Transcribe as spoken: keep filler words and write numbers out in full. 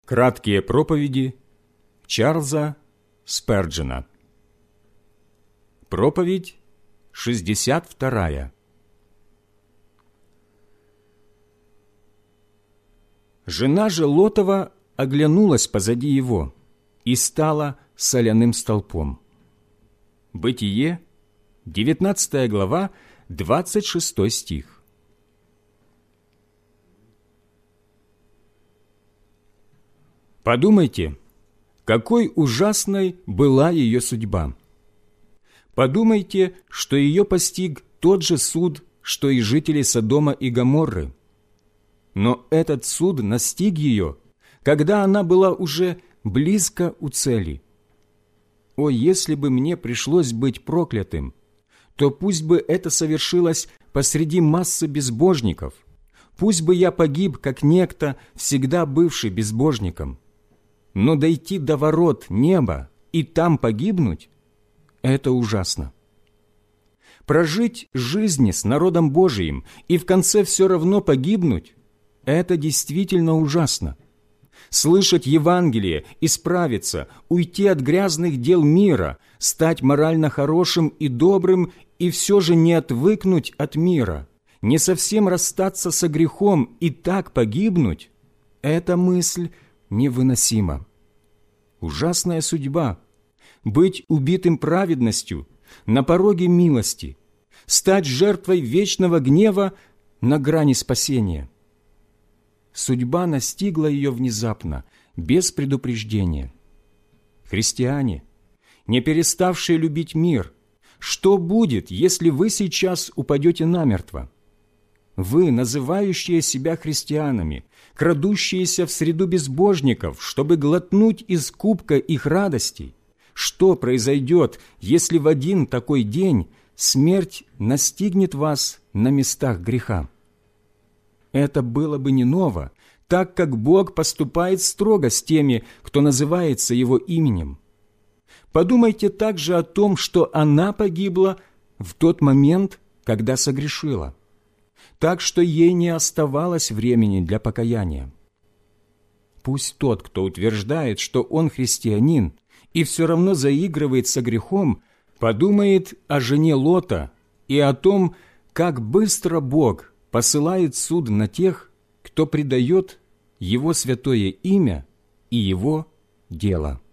Краткие проповеди Чарльза Сперджена. Проповедь шестьдесят вторая. Жена же Лотова оглянулась позади его и стала соляным столпом. Бытие, девятнадцатая глава, двадцать шестой стих. Подумайте, какой ужасной была ее судьба. Подумайте, что ее постиг тот же суд, что и жители Содома и Гоморры. Но этот суд настиг ее, когда она была уже близко у цели. О, если бы мне пришлось быть проклятым, то пусть бы это совершилось посреди массы безбожников, пусть бы я погиб, как некто, всегда бывший безбожником. Но дойти до ворот неба и там погибнуть – это ужасно. Прожить жизнь с народом Божиим и в конце все равно погибнуть – это действительно ужасно. Слышать Евангелие, исправиться, уйти от грязных дел мира, стать морально хорошим и добрым и все же не отвыкнуть от мира, не совсем расстаться со грехом и так погибнуть – эта мысль невыносима. Ужасная судьба – быть убитым праведностью на пороге милости, стать жертвой вечного гнева на грани спасения. Судьба настигла ее внезапно, без предупреждения. Христиане, не переставшие любить мир, что будет, если вы сейчас упадете намертво? Вы, называющие себя христианами, крадущиеся в среду безбожников, чтобы глотнуть из кубка их радостей, что произойдет, если в один такой день смерть настигнет вас на местах греха? Это было бы не ново, так как Бог поступает строго с теми, кто называется Его именем. Подумайте также о том, что она погибла в тот момент, когда согрешила, так что ей не оставалось времени для покаяния. Пусть тот, кто утверждает, что он христианин и все равно заигрывает со грехом, подумает о жене Лота и о том, как быстро Бог посылает суд на тех, кто предает Его святое имя и Его дело.